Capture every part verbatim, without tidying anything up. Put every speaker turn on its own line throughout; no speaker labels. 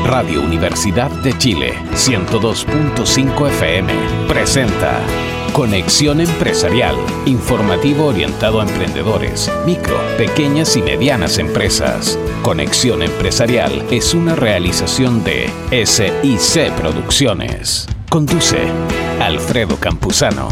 Radio Universidad de Chile, ciento dos punto cinco F M, presenta Conexión Empresarial, informativo orientado a emprendedores, micro, pequeñas y medianas empresas. Conexión Empresarial es una realización de S I C Producciones. Conduce Alfredo Campuzano.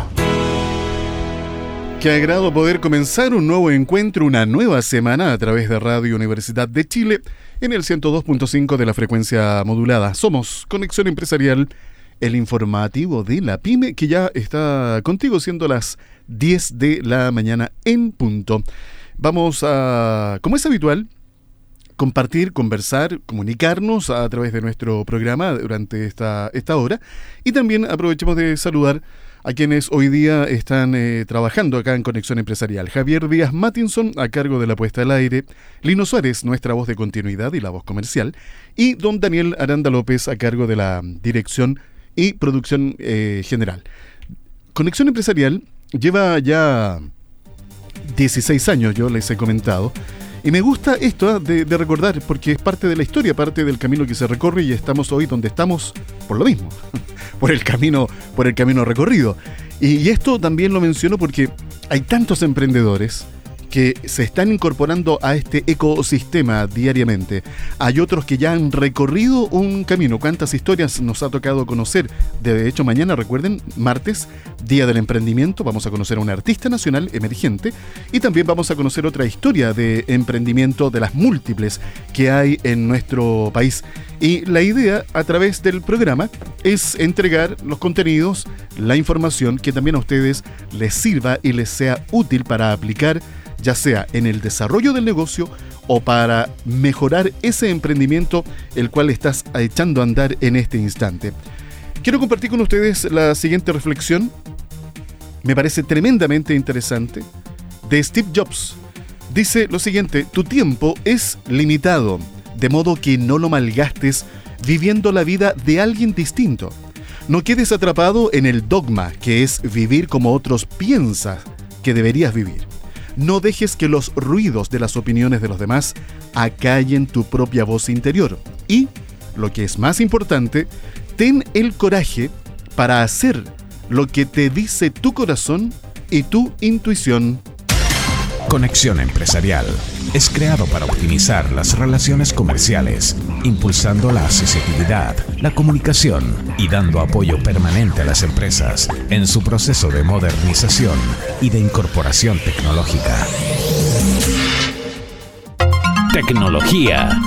Qué agrado poder comenzar un nuevo encuentro, una nueva semana a través de Radio Universidad de Chile en el ciento dos punto cinco de la frecuencia modulada. Somos Conexión Empresarial, el informativo de la PYME, que ya está contigo siendo las diez de la mañana en punto. Vamos a, como es habitual, compartir, conversar, comunicarnos a través de nuestro programa durante esta, esta hora, y también aprovechemos de saludar a quienes hoy día están eh, trabajando acá en Conexión Empresarial. Javier Díaz Mattinson, a cargo de la puesta al aire, Lino Suárez, nuestra voz de continuidad y la voz comercial, y don Daniel Aranda López, a cargo de la dirección y producción eh, general. Conexión Empresarial lleva ya dieciséis años, yo les he comentado, y me gusta esto de, de recordar, porque es parte de la historia, parte del camino que se recorre, y estamos hoy donde estamos por lo mismo, por el camino, por el camino recorrido. Y, y esto también lo menciono porque hay tantos emprendedores que se están incorporando a este ecosistema diariamente. Hay otros que ya han recorrido un camino. ¿Cuántas historias nos ha tocado conocer? De hecho, mañana, recuerden, martes, Día del Emprendimiento, vamos a conocer a un artista nacional emergente, y también vamos a conocer otra historia de emprendimiento de las múltiples que hay en nuestro país. Y la idea, a través del programa, es entregar los contenidos, la información que también a ustedes les sirva y les sea útil para aplicar, ya sea en el desarrollo del negocio o para mejorar ese emprendimiento el cual estás echando a andar en este instante. Quiero compartir con ustedes la siguiente reflexión, me parece tremendamente interesante, de Steve Jobs. Dice lo siguiente: tu tiempo es limitado, de modo que no lo malgastes viviendo la vida de alguien distinto. No quedes atrapado en el dogma que es vivir como otros piensan que deberías vivir. No dejes que los ruidos de las opiniones de los demás acallen tu propia voz interior. Y, lo que es más importante, ten el coraje para hacer lo que te dice tu corazón y tu intuición.
Conexión Empresarial es creado para optimizar las relaciones comerciales, impulsando la accesibilidad, la comunicación y dando apoyo permanente a las empresas en su proceso de modernización y de incorporación tecnológica. Tecnología.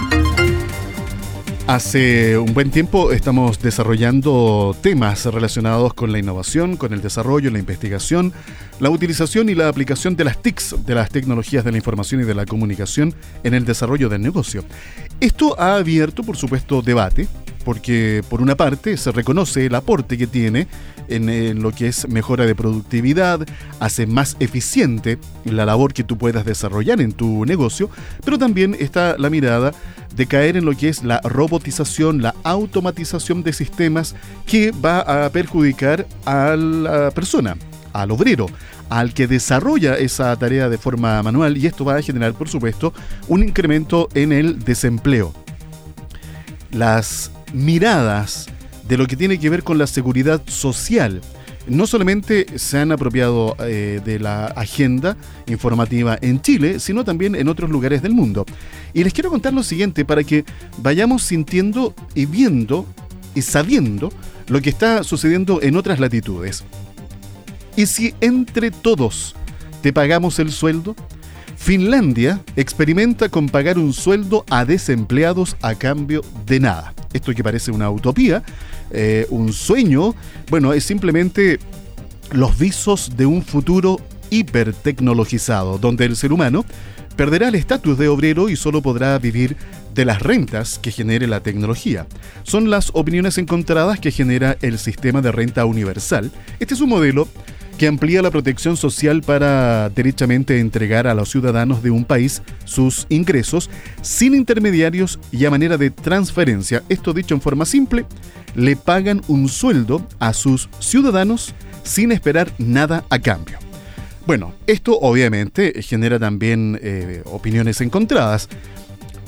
Hace un buen tiempo estamos desarrollando temas relacionados con la innovación, con el desarrollo, la investigación, la utilización y la aplicación de las T I Cs, de las tecnologías de la información y de la comunicación en el desarrollo del negocio. Esto ha abierto, por supuesto, debate, porque por una parte se reconoce el aporte que tiene en, en lo que es mejora de productividad, hace más eficiente la labor que tú puedas desarrollar en tu negocio, pero también está la mirada de caer en lo que es la robotización, la automatización de sistemas, que va a perjudicar a la persona, al obrero, al que desarrolla esa tarea de forma manual, y esto va a generar, por supuesto, un incremento en el desempleo. Las miradas de lo que tiene que ver con la seguridad social no solamente se han apropiado eh, de la agenda informativa en Chile, sino también en otros lugares del mundo. Y les quiero contar lo siguiente para que vayamos sintiendo y viendo y sabiendo lo que está sucediendo en otras latitudes. ¿Y si entre todos te pagamos el sueldo? Finlandia experimenta con pagar un sueldo a desempleados a cambio de nada. Esto que parece una utopía, eh, un sueño, bueno, es simplemente los visos de un futuro hipertecnologizado, donde el ser humano perderá el estatus de obrero y solo podrá vivir de las rentas que genere la tecnología. Son las opiniones encontradas que genera el sistema de renta universal. Este es un modelo que amplía la protección social para derechamente entregar a los ciudadanos de un país sus ingresos sin intermediarios y a manera de transferencia. Esto dicho en forma simple, le pagan un sueldo a sus ciudadanos sin esperar nada a cambio. Bueno, esto obviamente genera también eh, opiniones encontradas.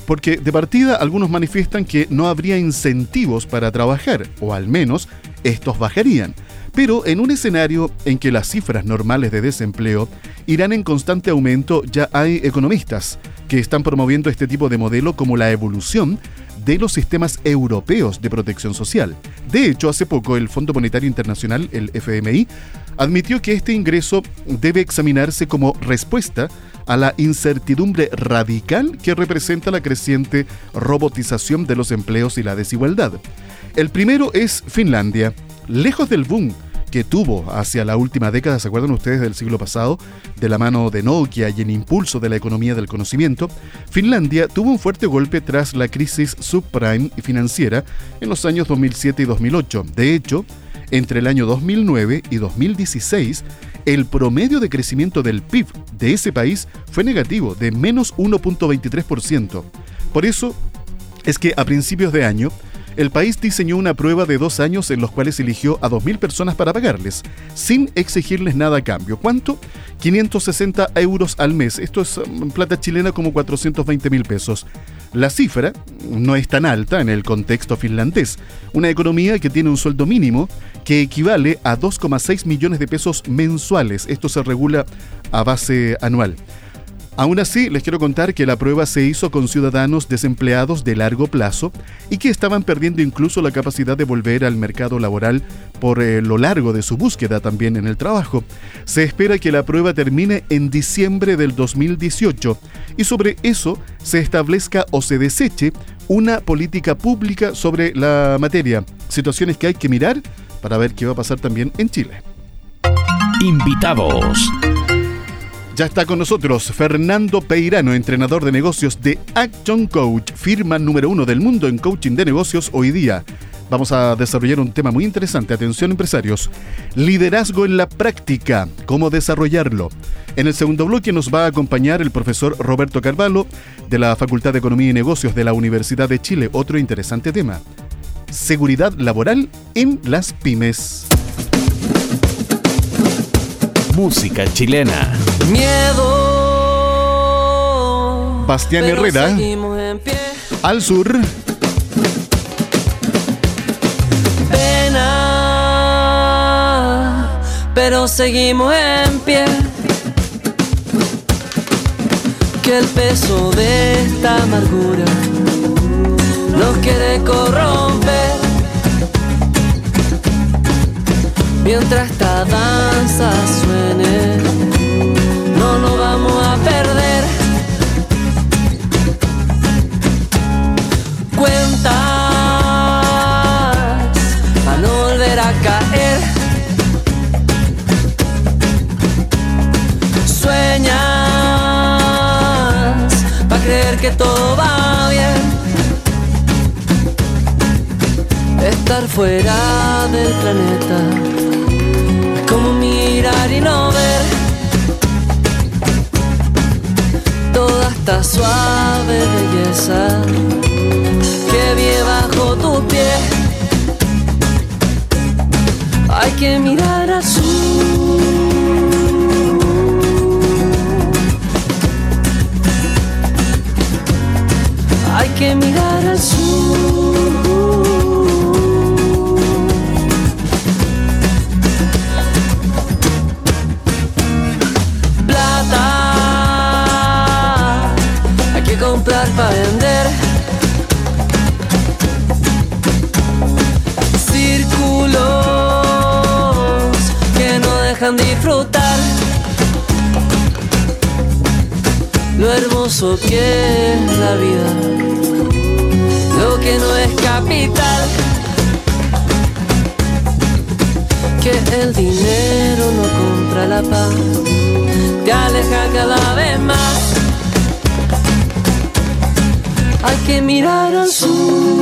Porque de partida algunos manifiestan que no habría incentivos para trabajar, o al menos estos bajarían. Pero en un escenario en que las cifras normales de desempleo irán en constante aumento, ya hay economistas que están promoviendo este tipo de modelo como la evolución de los sistemas europeos de protección social. De hecho, hace poco el Fondo Monetario Internacional, el F M I, admitió que este ingreso debe examinarse como respuesta a la incertidumbre radical que representa la creciente robotización de los empleos y la desigualdad. El primero es Finlandia. Lejos del boom que tuvo hacia la última década, ¿se acuerdan ustedes del siglo pasado? De la mano de Nokia y el impulso de la economía del conocimiento, Finlandia tuvo un fuerte golpe tras la crisis subprime y financiera en los años dos mil siete y dos mil ocho. De hecho, entre el año dos mil nueve y dos mil dieciséis, el promedio de crecimiento del P I B de ese país fue negativo, de menos uno punto veintitrés por ciento. Por eso es que a principios de año, el país diseñó una prueba de dos años en los cuales eligió a dos mil personas para pagarles, sin exigirles nada a cambio. ¿Cuánto? quinientos sesenta euros al mes. Esto es en plata chilena como cuatrocientos veinte mil pesos. La cifra no es tan alta en el contexto finlandés. Una economía que tiene un sueldo mínimo que equivale a dos coma seis millones de pesos mensuales. Esto se regula a base anual. Aún así, les quiero contar que la prueba se hizo con ciudadanos desempleados de largo plazo y que estaban perdiendo incluso la capacidad de volver al mercado laboral por eh, lo largo de su búsqueda también en el trabajo. Se espera que la prueba termine en diciembre del dos mil dieciocho y sobre eso se establezca o se deseche una política pública sobre la materia. Situaciones que hay que mirar para ver qué va a pasar también en Chile.
Invitados.
Ya está con nosotros Fernando Peirano, entrenador de negocios de Action Coach, firma número uno del mundo en coaching de negocios hoy día. Vamos a desarrollar un tema muy interesante. Atención, empresarios. Liderazgo en la práctica. ¿Cómo desarrollarlo? En el segundo bloque nos va a acompañar el profesor Roberto Carvalho de la Facultad de Economía y Negocios de la Universidad de Chile. Otro interesante tema. Seguridad laboral en las pymes.
Música chilena.
Miedo.
Bastián Herrera. Al sur.
Pena, pero seguimos en pie. Que el peso de esta amargura nos quiere corromper. Mientras esta danza suene, no nos vamos a perder. Cuentas para no volver a caer. Sueñas para creer que todo va bien. Estar fuera del planeta, como mirar y no ver toda esta suave belleza que vive bajo tu pie. Hay que mirar al sur. Hay que mirar al sur. Comprar para vender. Círculos que no dejan disfrutar lo hermoso que es la vida, lo que no es capital, que el dinero no compra la paz, te aleja cada vez más. Hay que mirar al sur.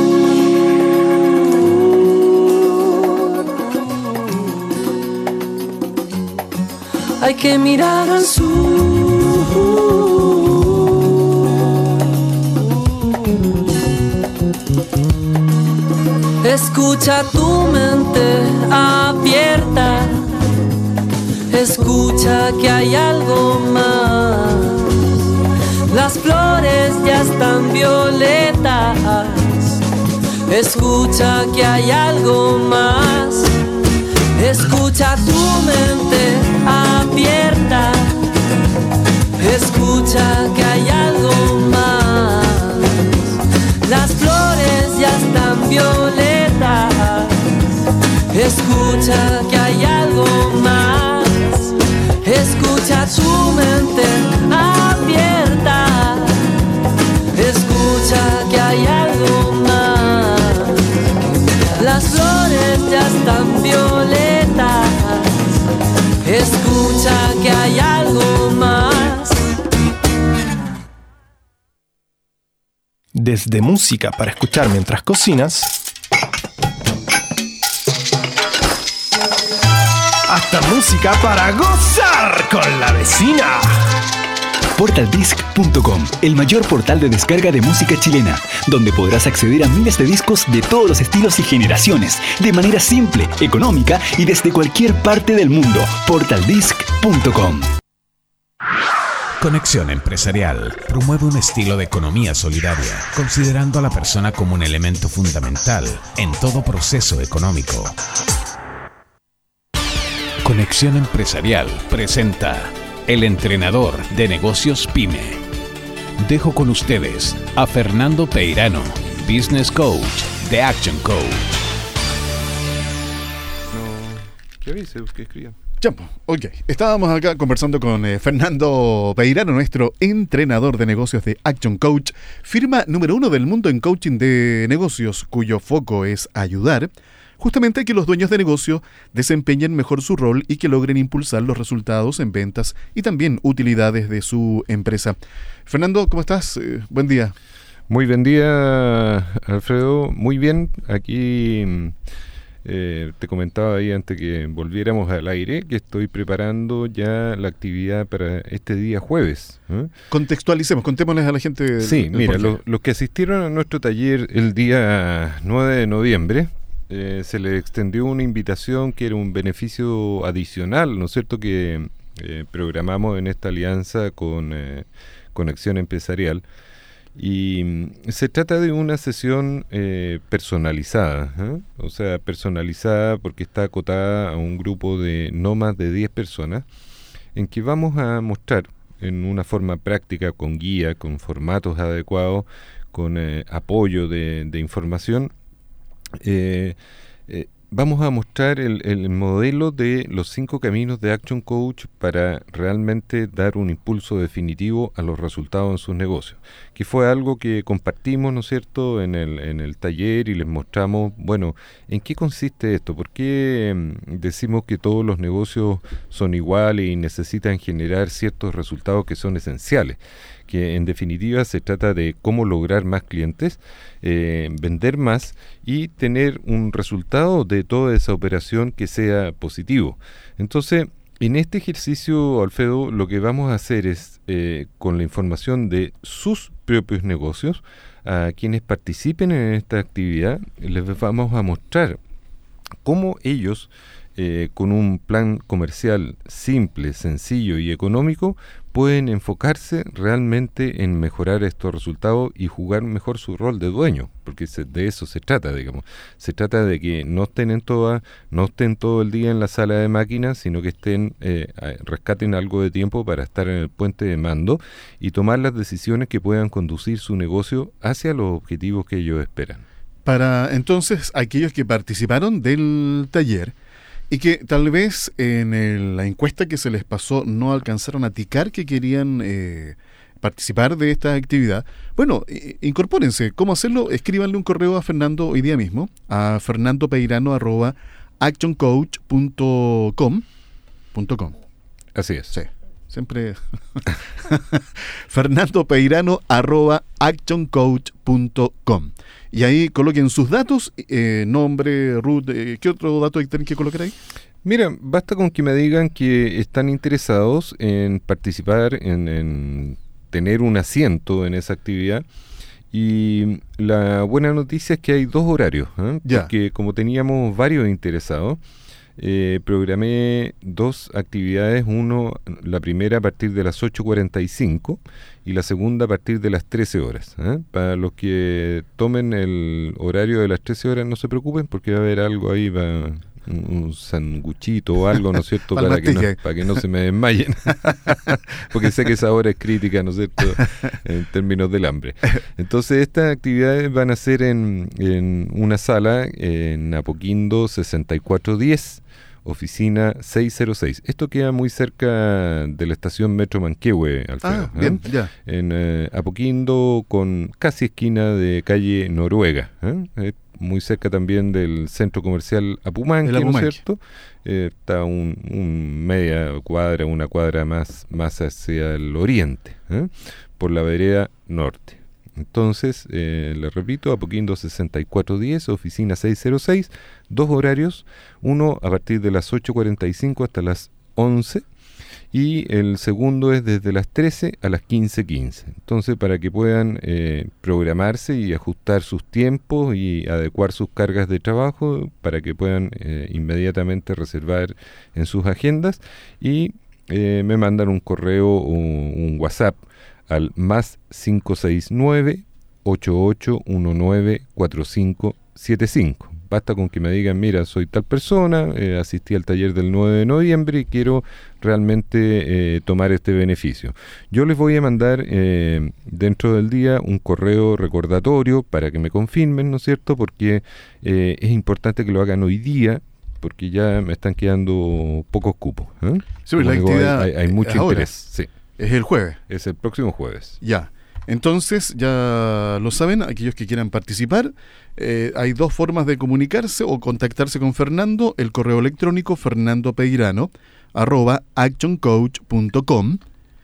Hay que mirar al sur. Escucha tu mente abierta. Escucha que hay algo más. Las flores ya están violetas. Escucha que hay algo más. Escucha tu mente abierta. Escucha que hay algo más. Las flores ya están violetas. Escucha que hay algo más. Escucha tu mente abierta. Escucha que hay algo más. Las flores ya están violetas. Escucha que hay algo más.
Desde música para escuchar mientras cocinas, hasta música para gozar con la vecina.
Portal Disc punto com, el mayor portal de descarga de música chilena, donde podrás acceder a miles de discos de todos los estilos y generaciones, de manera simple, económica y desde cualquier parte del mundo. Portal Disc punto com.
Conexión Empresarial promueve un estilo de economía solidaria, considerando a la persona como un elemento fundamental en todo proceso económico. Conexión Empresarial presenta El Entrenador de Negocios PYME. Dejo con ustedes a Fernando Peirano, Business Coach de Action Coach.
No, ¿qué avise? ¿Qué escriban?
Ya, ok. Estábamos acá conversando con eh, Fernando Peirano, nuestro entrenador de negocios de Action Coach, firma número uno del mundo en coaching de negocios, cuyo foco es ayudar justamente a que los dueños de negocio desempeñen mejor su rol y que logren impulsar los resultados en ventas y también utilidades de su empresa. Fernando, ¿cómo estás? Eh, buen día.
Muy buen día, Alfredo. Muy bien. Aquí eh, te comentaba ahí antes que volviéramos al aire que estoy preparando ya la actividad para este día jueves. ¿eh?
Contextualicemos, contémosles a la gente. Del,
sí,
del
mira, lo, los que asistieron a nuestro taller el día nueve de noviembre, Eh, se le extendió una invitación que era un beneficio adicional, ¿no es cierto?, que eh, programamos en esta alianza con eh, Conexión Empresarial. Y mm, se trata de una sesión eh, personalizada, ¿eh? o sea, personalizada porque está acotada a un grupo de no más de diez personas, en que vamos a mostrar en una forma práctica, con guía, con formatos adecuados, con eh, apoyo de, de información. Eh, eh, vamos a mostrar el, el modelo de los cinco caminos de Action Coach para realmente dar un impulso definitivo a los resultados en sus negocios, que fue algo que compartimos, ¿no es cierto?, en el, en el taller, y les mostramos, bueno, en qué consiste esto, por qué mm, decimos que todos los negocios son iguales y necesitan generar ciertos resultados que son esenciales, que en definitiva se trata de cómo lograr más clientes, eh, vender más y tener un resultado de toda esa operación que sea positivo. Entonces, en este ejercicio, Alfredo, lo que vamos a hacer es, eh, con la información de sus propios negocios, a quienes participen en esta actividad, les vamos a mostrar cómo ellos, eh, con un plan comercial simple, sencillo y económico, pueden enfocarse realmente en mejorar estos resultados y jugar mejor su rol de dueño, porque se, de eso se trata, digamos. Se trata de que no estén en toda, no estén todo el día en la sala de máquinas, sino que estén, eh, rescaten algo de tiempo para estar en el puente de mando y tomar las decisiones que puedan conducir su negocio hacia los objetivos que ellos esperan.
Para entonces aquellos que participaron del taller y que tal vez en el, la encuesta que se les pasó no alcanzaron a ticar que querían eh, participar de esta actividad, bueno, eh, incorpórense. ¿Cómo hacerlo? Escríbanle un correo a Fernando hoy día mismo, a fernandopeirano arroba actioncoach punto com.
Así es.
Sí, siempre. fernandopeirano arroba actioncoach punto com. Y ahí coloquen sus datos, eh, nombre, root, eh, ¿qué otro dato tienen que colocar ahí?
Mira, basta con que me digan que están interesados en participar, en, en tener un asiento en esa actividad. Y la buena noticia es que hay dos horarios, ¿eh? Porque como teníamos varios interesados, eh, programé dos actividades, uno, la primera a partir de las ocho cuarenta y cinco y la segunda a partir de las trece horas. ¿eh? Para los que tomen el horario de las trece horas, no se preocupen porque va a haber algo ahí, va, un, un sanguchito o algo, ¿no es cierto? para, que no, para que no se me desmayen, porque sé que esa hora es crítica, ¿no es cierto?, en términos del hambre. Entonces estas actividades van a ser en, en una sala en Apoquindo sesenta y cuatro diez, oficina seiscientos seis. Esto queda muy cerca de la estación Metro Manquehue, Alfredo.
Ah, bien,
¿eh?
ya.
En eh, Apoquindo, con casi esquina de calle Noruega. ¿eh? Eh, muy cerca también del centro comercial Apumanque, ¿no es cierto? Eh, está un, un media cuadra, una cuadra más, más hacia el oriente, ¿eh? por la vereda norte. Entonces, eh, les repito, Apoquindo sesenta y cuatro diez, oficina seiscientos seis, dos horarios, uno a partir de las ocho cuarenta y cinco hasta las once y el segundo es desde las trece a las quince quince. Entonces, para que puedan eh, programarse y ajustar sus tiempos y adecuar sus cargas de trabajo, para que puedan eh, inmediatamente reservar en sus agendas y eh, me mandan un correo o un WhatsApp al más cinco seis nueve, ocho ocho uno nueve, cuatro cinco siete cinco. Basta con que me digan, mira, soy tal persona, eh, asistí al taller del nueve de noviembre y quiero realmente eh, tomar este beneficio. Yo les voy a mandar eh, dentro del día un correo recordatorio para que me confirmen, ¿no es cierto? Porque eh, es importante que lo hagan hoy día, porque ya me están quedando pocos cupos. ¿eh?
Sí, la
digo,
actividad
hay, hay, hay mucho
ahora.
interés. Sí.
Es el jueves.
Es el próximo jueves.
Ya. Entonces, ya lo saben, aquellos que quieran participar, eh, hay dos formas de comunicarse o contactarse con Fernando: el correo electrónico fernandopeirano arroba actioncoach punto com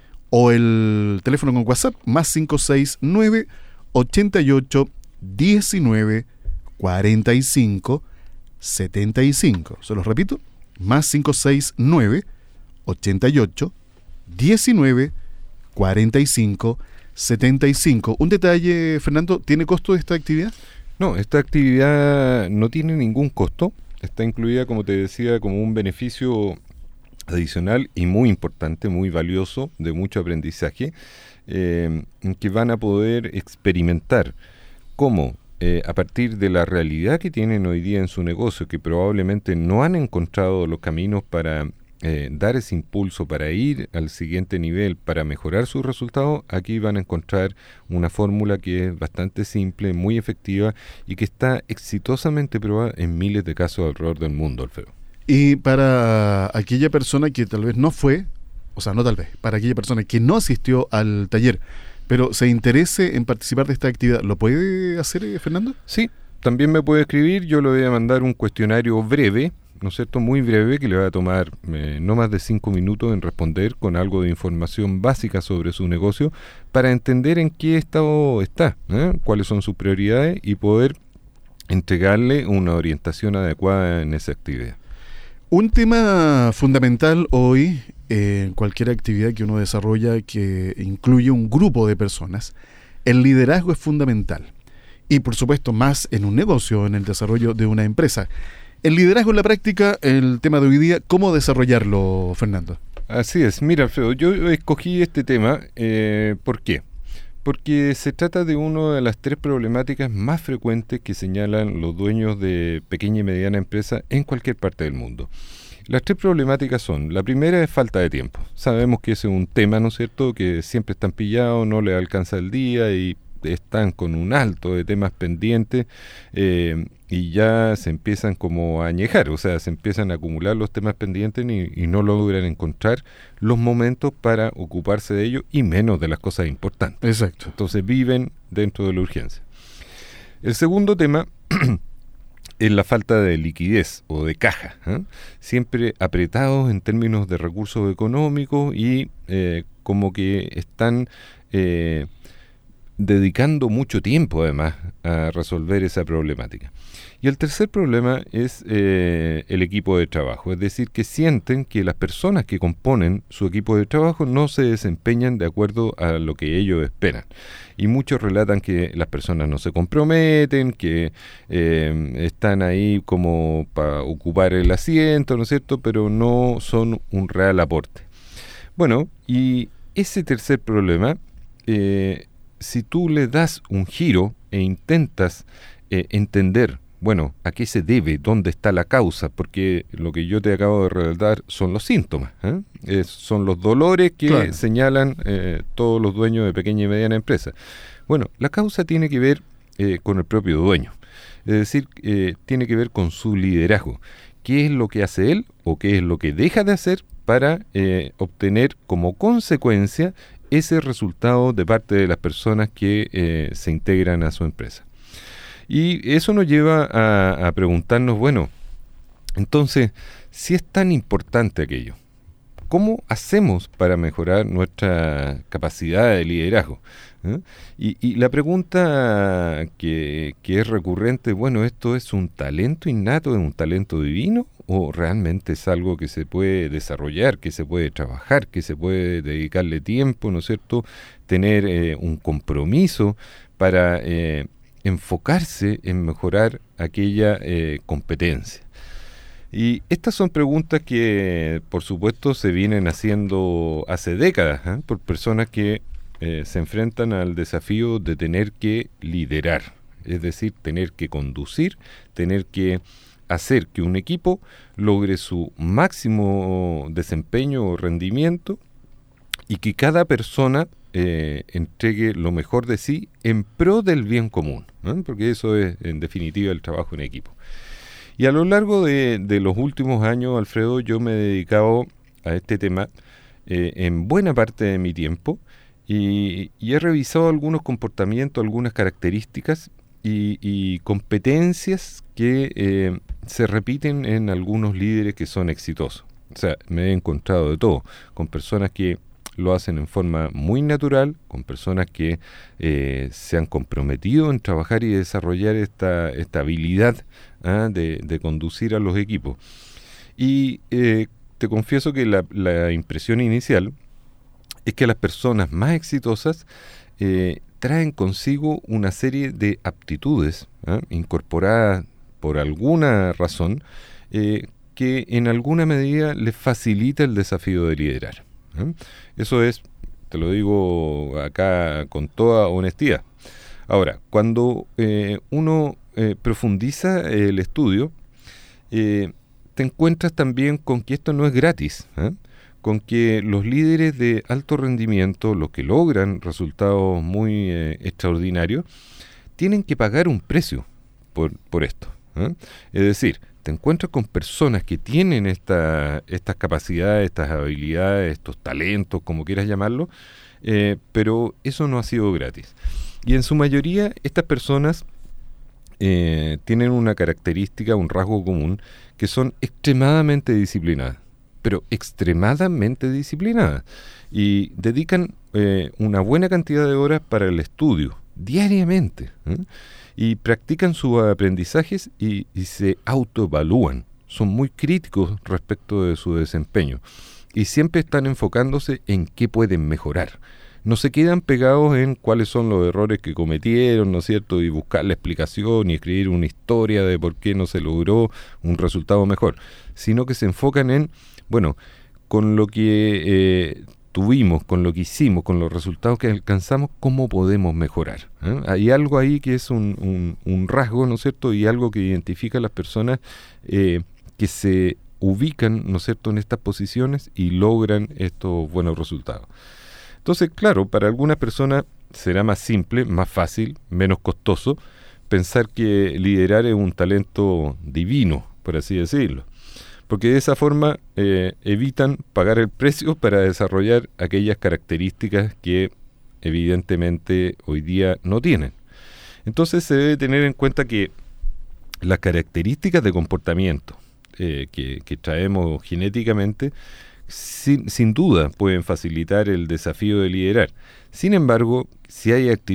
o el teléfono con WhatsApp más cinco seis nueve, ochenta y ocho, diecinueve, cuarenta y cinco, setenta y cinco. Se los repito, más cinco seis nueve, ochenta y ocho, diecinueve, cuarenta y cinco, setenta y cinco. Un detalle, Fernando, ¿tiene costo esta actividad?
No, esta actividad no tiene ningún costo. Está incluida, como te decía, como un beneficio adicional y muy importante, muy valioso, de mucho aprendizaje, eh, que van a poder experimentar cómo, eh, a partir de la realidad que tienen hoy día en su negocio, que probablemente no han encontrado los caminos para Eh, dar ese impulso para ir al siguiente nivel, para mejorar sus resultados, aquí van a encontrar una fórmula que es bastante simple, muy efectiva y que está exitosamente probada en miles de casos alrededor del mundo, Alfredo.
Y para aquella persona que tal vez no fue, o sea, no tal vez, para aquella persona que no asistió al taller, pero se interese en participar de esta actividad, ¿lo puede hacer, eh, Fernando?
Sí, también me puede escribir, yo le voy a mandar un cuestionario breve, ¿no es cierto?, muy breve, que le va a tomar eh, no más de cinco minutos en responder con algo de información básica sobre su negocio para entender en qué estado está, ¿eh? cuáles son sus prioridades y poder entregarle una orientación adecuada en esa actividad.
Un tema fundamental hoy en cualquier actividad que uno desarrolla que incluye un grupo de personas, el liderazgo es fundamental. Y por supuesto más en un negocio, en el desarrollo de una empresa. El liderazgo en la práctica, el tema de hoy día, ¿cómo desarrollarlo, Fernando?
Así es. Mira, Alfredo, yo escogí este tema, eh, ¿por qué? Porque se trata de una de las tres problemáticas más frecuentes que señalan los dueños de pequeña y mediana empresa en cualquier parte del mundo. Las tres problemáticas son: la primera es falta de tiempo. Sabemos que ese es un tema, ¿no es cierto?, que siempre están pillados, no les alcanza el día y están con un alto de temas pendientes eh, y ya se empiezan como a añejar, o sea, se empiezan a acumular los temas pendientes y, y no logran encontrar los momentos para ocuparse de ellos y menos de las cosas importantes.
Exacto.
Entonces viven dentro de la urgencia. El segundo tema es la falta de liquidez o de caja, ¿eh? Siempre apretados en términos de recursos económicos y eh, como que están... Eh, dedicando mucho tiempo además a resolver esa problemática. Y el tercer problema es eh, el equipo de trabajo, es decir, que sienten que las personas que componen su equipo de trabajo no se desempeñan de acuerdo a lo que ellos esperan. Y muchos relatan que las personas no se comprometen, que eh, están ahí como para ocupar el asiento, ¿no es cierto?, pero no son un real aporte. Bueno, y ese tercer problema, eh, si tú le das un giro e intentas eh, entender, bueno, ¿a qué se debe? ¿Dónde está la causa? Porque lo que yo te acabo de relatar son los síntomas, ¿eh? Eh, son los dolores que claro. señalan eh, todos los dueños de pequeña y mediana empresa. Bueno, la causa tiene que ver eh, con el propio dueño, es decir, eh, tiene que ver con su liderazgo. ¿Qué es lo que hace él o qué es lo que deja de hacer para eh, obtener como consecuencia ese resultado de parte de las personas que eh, se integran a su empresa? Y eso nos lleva a, a preguntarnos, bueno, entonces, si es tan importante aquello, ¿cómo hacemos para mejorar nuestra capacidad de liderazgo? ¿Eh? Y, y la pregunta que, que es recurrente, bueno, ¿esto es un talento innato, es un talento divino? ¿O realmente es algo que se puede desarrollar, que se puede trabajar, que se puede dedicarle tiempo, ¿no es cierto? Tener eh, un compromiso para eh, enfocarse en mejorar aquella eh, competencia. Y estas son preguntas que, por supuesto, se vienen haciendo hace décadas, ¿eh? por personas que eh, se enfrentan al desafío de tener que liderar, es decir, tener que conducir, tener que hacer que un equipo logre su máximo desempeño o rendimiento y que cada persona eh, entregue lo mejor de sí en pro del bien común, ¿eh? porque eso es, en definitiva, el trabajo en equipo. Y a lo largo de, de los últimos años, Alfredo, yo me he dedicado a este tema eh, en buena parte de mi tiempo y, y he revisado algunos comportamientos, algunas características y, y competencias que eh, se repiten en algunos líderes que son exitosos. O sea, me he encontrado de todo, con personas que lo hacen en forma muy natural, con personas que eh, se han comprometido en trabajar y desarrollar esta, esta habilidad ¿eh? de, de conducir a los equipos. Y eh, te confieso que la, la impresión inicial es que las personas más exitosas eh, traen consigo una serie de aptitudes ¿eh? incorporadas por alguna razón eh, que en alguna medida les facilita el desafío de liderar. ¿eh? Eso es, te lo digo acá con toda honestidad. Ahora, cuando eh, uno eh, profundiza el estudio, eh, te encuentras también con que esto no es gratis, ¿eh? con que los líderes de alto rendimiento, los que logran resultados muy eh, extraordinarios, tienen que pagar un precio por, por esto. ¿eh? Es decir, te encuentras con personas que tienen esta, estas capacidades, estas habilidades, estos talentos, como quieras llamarlo, eh, pero eso no ha sido gratis. Y en su mayoría, estas personas eh, tienen una característica, un rasgo común, que son extremadamente disciplinadas, pero extremadamente disciplinadas, y dedican eh, una buena cantidad de horas para el estudio, diariamente, ¿eh? y practican sus aprendizajes y, y se autoevalúan. Son muy críticos respecto de su desempeño y siempre están enfocándose en qué pueden mejorar. No se quedan pegados en cuáles son los errores que cometieron, ¿no es cierto?, y buscar la explicación y escribir una historia de por qué no se logró un resultado mejor, sino que se enfocan en, bueno, con lo que eh, tuvimos, con lo que hicimos, con los resultados que alcanzamos, ¿cómo podemos mejorar? ¿eh? Hay algo ahí que es un, un, un rasgo, ¿no es cierto?, y algo que identifica a las personas eh, que se ubican, ¿no es cierto?, en estas posiciones y logran estos buenos resultados. Entonces, claro, para algunas personas será más simple, más fácil, menos costoso, pensar que liderar es un talento divino, por así decirlo. Porque de esa forma eh, evitan pagar el precio para desarrollar aquellas características que evidentemente hoy día no tienen. Entonces se debe tener en cuenta que las características de comportamiento eh, que, que traemos genéticamente sin, sin duda pueden facilitar el desafío de liderar. Sin embargo, si hay actitud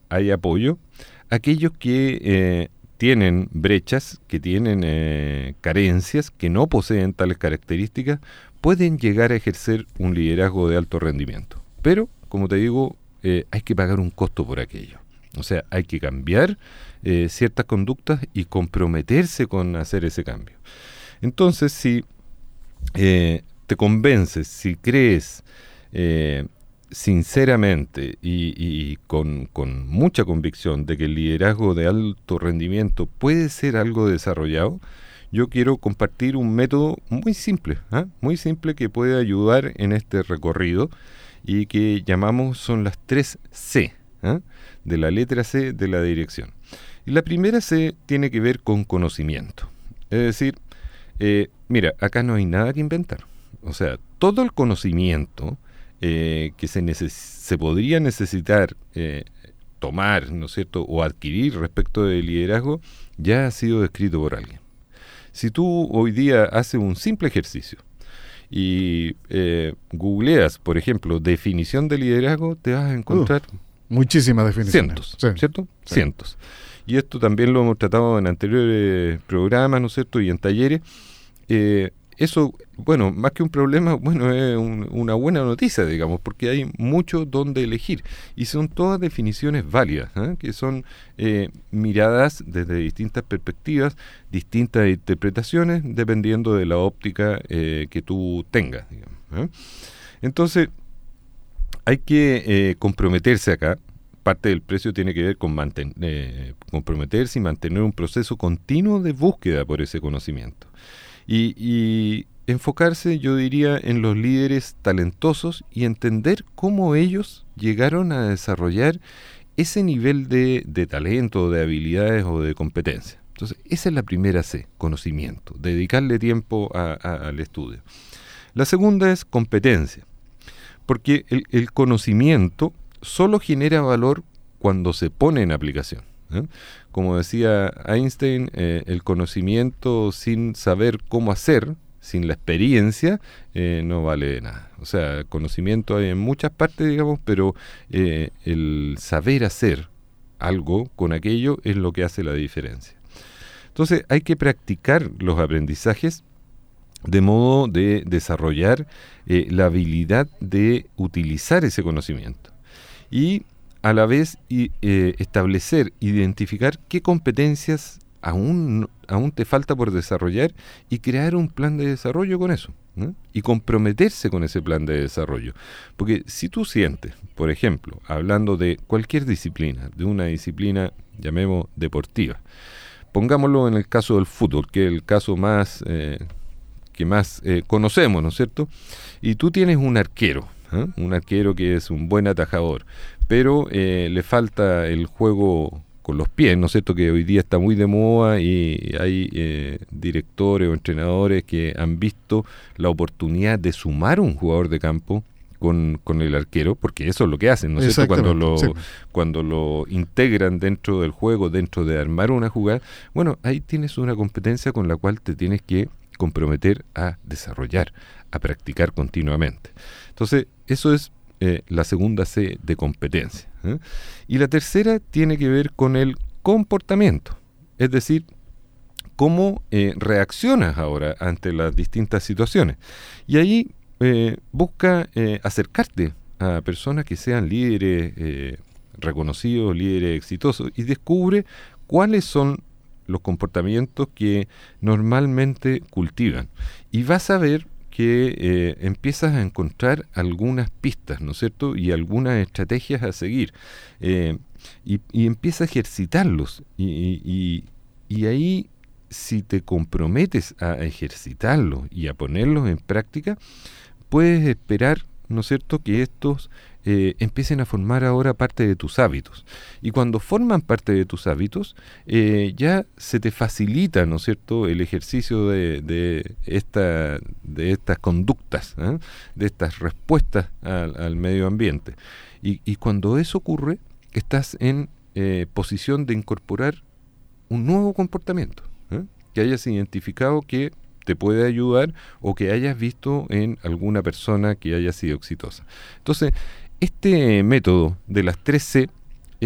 hay apoyo. Aquellos que eh, tienen brechas, que tienen eh, carencias, que no poseen tales características, pueden llegar a ejercer un liderazgo de alto rendimiento. Pero, como te digo, eh, hay que pagar un costo por aquello. O sea, hay que cambiar eh, ciertas conductas y comprometerse con hacer ese cambio. Entonces, si eh, te convences, si crees eh, sinceramente y, y con, con mucha convicción de que el liderazgo de alto rendimiento puede ser algo desarrollado, yo quiero compartir un método muy simple, ¿eh? muy simple que puede ayudar en este recorrido y que llamamos son las tres C, ¿eh? de la letra C de la dirección. Y la primera C tiene que ver con conocimiento. Es decir, eh, mira, acá no hay nada que inventar. O sea, todo el conocimiento eh, que se, neces- se podría necesitar eh, tomar, ¿no es cierto?, o adquirir respecto del liderazgo, ya ha sido descrito por alguien. Si tú hoy día haces un simple ejercicio y eh, googleas, por ejemplo, definición de liderazgo, te vas a encontrar
Uh, muchísimas definiciones.
cientos,
Sí.
¿cierto?
Sí.
Cientos. Y esto también lo hemos tratado en anteriores programas, ¿no es cierto?, y en talleres. Eh, eso, bueno, más que un problema, bueno, es un, una buena noticia, digamos, porque hay mucho donde elegir. Y son todas definiciones válidas, ¿eh? que son eh, miradas desde distintas perspectivas, distintas interpretaciones, dependiendo de la óptica eh, que tú tengas, digamos, ¿eh? Entonces, hay que eh, comprometerse acá. Parte del precio tiene que ver con manten- eh, comprometerse y mantener un proceso continuo de búsqueda por ese conocimiento. Y, y enfocarse, yo diría, en los líderes talentosos y entender cómo ellos llegaron a desarrollar ese nivel de, de talento, de habilidades o de competencia. Entonces, esa es la primera C, conocimiento, dedicarle tiempo a, a, al estudio. La segunda es competencia, porque el, el conocimiento solo genera valor cuando se pone en aplicación, ¿eh? Como decía Einstein, eh, el conocimiento sin saber cómo hacer, sin la experiencia, eh, no vale de nada. O sea, conocimiento hay en muchas partes, digamos, pero eh, el saber hacer algo con aquello es lo que hace la diferencia. Entonces, hay que practicar los aprendizajes de modo de desarrollar eh, la habilidad de utilizar ese conocimiento. Y a la vez y, eh, establecer, identificar qué competencias aún, aún te falta por desarrollar y crear un plan de desarrollo con eso, ¿no? Y comprometerse con ese plan de desarrollo. Porque si tú sientes, por ejemplo, hablando de cualquier disciplina, de una disciplina, llamemos deportiva, pongámoslo en el caso del fútbol, que es el caso más eh, que más eh, conocemos, ¿no es cierto? Y tú tienes un arquero, ¿eh? un arquero que es un buen atajador, pero eh, le falta el juego con los pies, ¿no es cierto?, que hoy día está muy de moda y hay eh, directores o entrenadores que han visto la oportunidad de sumar un jugador de campo con, con el arquero, porque eso es lo que hacen, ¿no es cierto?, cuando lo,
sí.
cuando lo integran dentro del juego, dentro de armar una jugada. Bueno, ahí tienes una competencia con la cual te tienes que comprometer a desarrollar, a practicar continuamente. Entonces, eso es eh, la segunda C de competencia, ¿eh? Y la tercera tiene que ver con el comportamiento, es decir, cómo eh, reaccionas ahora ante las distintas situaciones. Y ahí eh, busca eh, acercarte a personas que sean líderes eh, reconocidos, líderes exitosos, y descubre cuáles son los comportamientos que normalmente cultivan. Y vas a ver que eh, empiezas a encontrar algunas pistas, ¿no es cierto?, y algunas estrategias a seguir. Eh, y, y empieza a ejercitarlos. Y, y, y ahí, si te comprometes a ejercitarlos y a ponerlos en práctica, puedes esperar, ¿no es cierto?, que estos eh, empiecen a formar ahora parte de tus hábitos. Y cuando forman parte de tus hábitos, eh, ya se te facilita, ¿no es cierto?, el ejercicio de, de, esta, de estas conductas, ¿eh? de estas respuestas al, al medio ambiente. Y, y cuando eso ocurre, estás en eh, posición de incorporar un nuevo comportamiento, ¿eh? que hayas identificado que te puede ayudar o que hayas visto en alguna persona que haya sido exitosa. Entonces, este método de las tres C eh,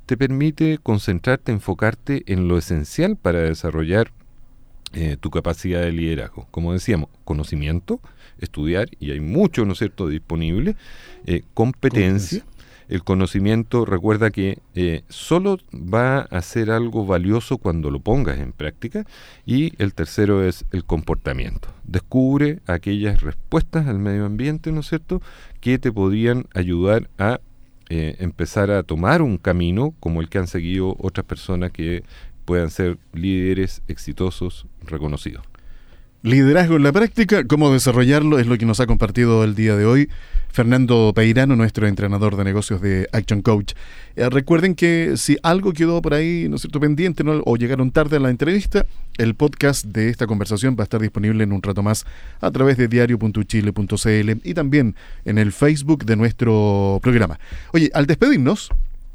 te permite concentrarte, enfocarte en lo esencial para desarrollar eh, tu capacidad de liderazgo. Como decíamos, conocimiento, estudiar, y hay mucho, ¿no es cierto?, disponible, eh, competencia. El conocimiento, recuerda que eh, solo va a ser algo valioso cuando lo pongas en práctica. Y el tercero es el comportamiento. Descubre aquellas respuestas al medio ambiente, ¿no es cierto?, que te podrían ayudar a eh, empezar a tomar un camino como el que han seguido otras personas que puedan ser líderes exitosos, reconocidos.
Liderazgo en la práctica, cómo desarrollarlo, es lo que nos ha compartido el día de hoy Fernando Peirano, nuestro entrenador de negocios de Action Coach. Eh, recuerden que si algo quedó por ahí, ¿no es cierto?, pendiente, ¿no?, o llegaron tarde a la entrevista, el podcast de esta conversación va a estar disponible en un rato más a través de diario punto chile punto c l y también en el Facebook de nuestro programa. Oye, al despedirnos,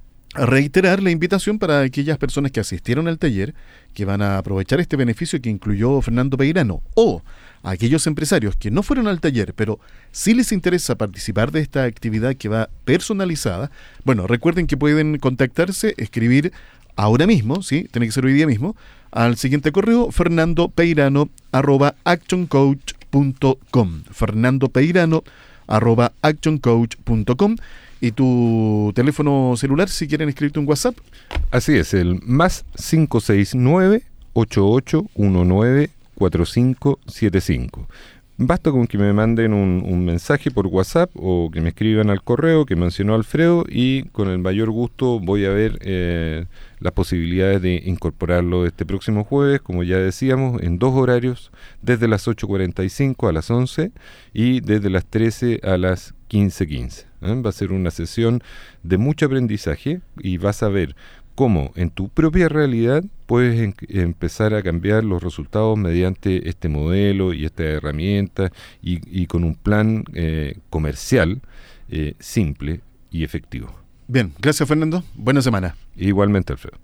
a reiterar la invitación para aquellas personas que asistieron al taller, que van a aprovechar este beneficio que incluyó Fernando Peirano, o a aquellos empresarios que no fueron al taller, pero sí les interesa participar de esta actividad que va personalizada. Bueno, recuerden que pueden contactarse, escribir ahora mismo, ¿sí?, tiene que ser hoy día mismo, al siguiente correo, fernandopeirano arroba actioncoach punto com, fernandopeirano arroba actioncoach punto com. ¿Y tu teléfono celular si quieren escribirte un WhatsApp?
Así es, el más cinco seis nueve, ocho ocho uno nueve, cuatro cinco siete cinco. Basta con que me manden un, un mensaje por WhatsApp o que me escriban al correo que mencionó Alfredo, y con el mayor gusto voy a ver eh, las posibilidades de incorporarlo este próximo jueves, como ya decíamos, en dos horarios, desde las ocho cuarenta y cinco a las once y desde las trece a las quince quince. ¿eh? Va a ser una sesión de mucho aprendizaje y vas a ver cómo en tu propia realidad puedes en, empezar a cambiar los resultados mediante este modelo y esta herramienta, y, y con un plan eh, comercial eh, simple y efectivo.
Bien, gracias Fernando, buena semana.
Igualmente, Alfredo.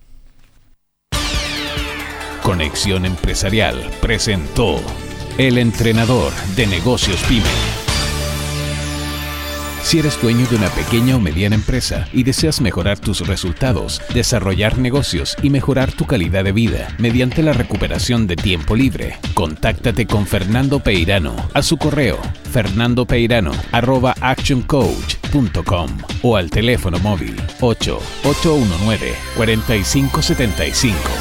Conexión Empresarial presentó El Entrenador de Negocios PYME. Si eres dueño de una pequeña o mediana empresa y deseas mejorar tus resultados, desarrollar negocios y mejorar tu calidad de vida mediante la recuperación de tiempo libre, contáctate con Fernando Peirano a su correo fernandopeirano arroba actioncoach punto com o al teléfono móvil ocho ocho uno nueve, cuatro cinco siete cinco.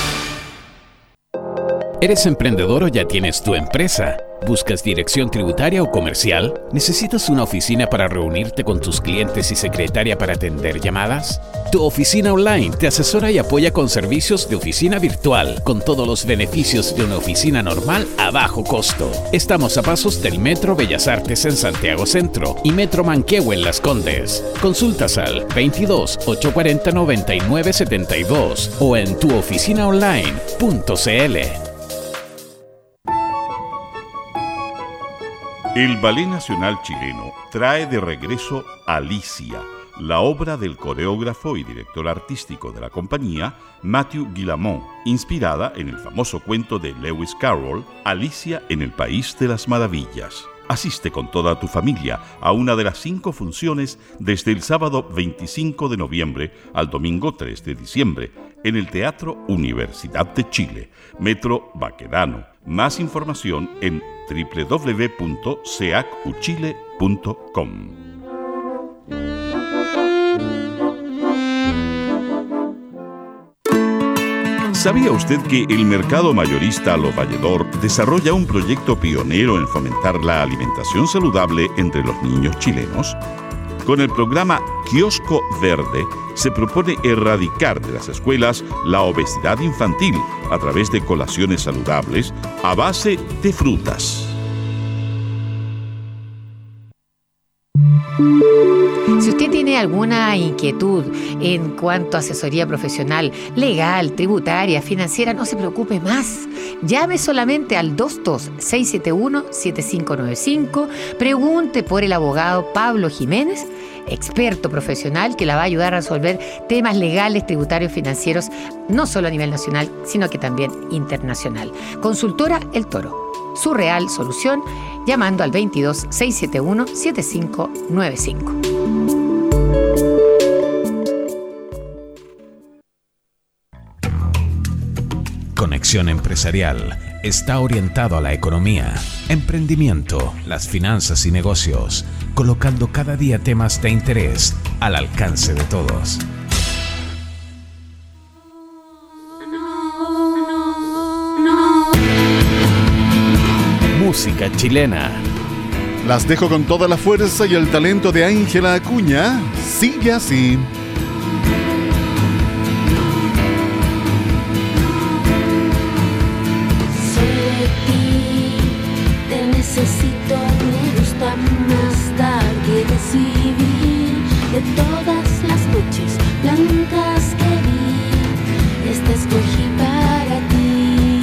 ¿Eres emprendedor o ya tienes tu empresa? ¿Buscas dirección tributaria o comercial? ¿Necesitas una oficina para reunirte con tus clientes y secretaria para atender llamadas? Tu Oficina Online te asesora y apoya con servicios de oficina virtual, con todos los beneficios de una oficina normal a bajo costo. Estamos a pasos del Metro Bellas Artes en Santiago Centro y Metro Manquehue en Las Condes. Consultas al veintidós, ochocientos cuarenta, noventa y nueve setenta y dos o en tu oficina online punto c l.
El Ballet Nacional Chileno trae de regreso Alicia, la obra del coreógrafo y director artístico de la compañía, Matthew Guillamon, inspirada en el famoso cuento de Lewis Carroll, Alicia en el País de las Maravillas. Asiste con toda tu familia a una de las cinco funciones desde el sábado veinticinco de noviembre al domingo tres de diciembre en el Teatro Universidad de Chile, Metro Baquedano. Más información en doble u doble u doble u punto seac u chile punto com. ¿Sabía usted que el mercado mayorista Lo Valledor desarrolla un proyecto pionero en fomentar la alimentación saludable entre los niños chilenos? Con el programa Kiosco Verde se propone erradicar de las escuelas la obesidad infantil a través de colaciones saludables a base de frutas.
Si usted tiene alguna inquietud en cuanto a asesoría profesional, legal, tributaria, financiera, no se preocupe más. Llame solamente al dos dos seis siete uno, siete cinco nueve cinco, pregunte por el abogado Pablo Jiménez, experto profesional que la va a ayudar a resolver temas legales, tributarios, financieros, no solo a nivel nacional, sino que también internacional. Consultora El Toro. Su real solución, llamando al veintidós, seiscientos setenta y uno, setenta y cinco noventa y cinco.
Conexión Empresarial está orientado a la economía, emprendimiento, las finanzas y negocios, colocando cada día temas de interés al alcance de todos. Música chilena.
Las dejo con toda la fuerza y el talento de Ángela Acuña. Sigue así.
Necesito, me gusta más dar que recibir. De todas las noches blancas que vi, esta escogí para ti.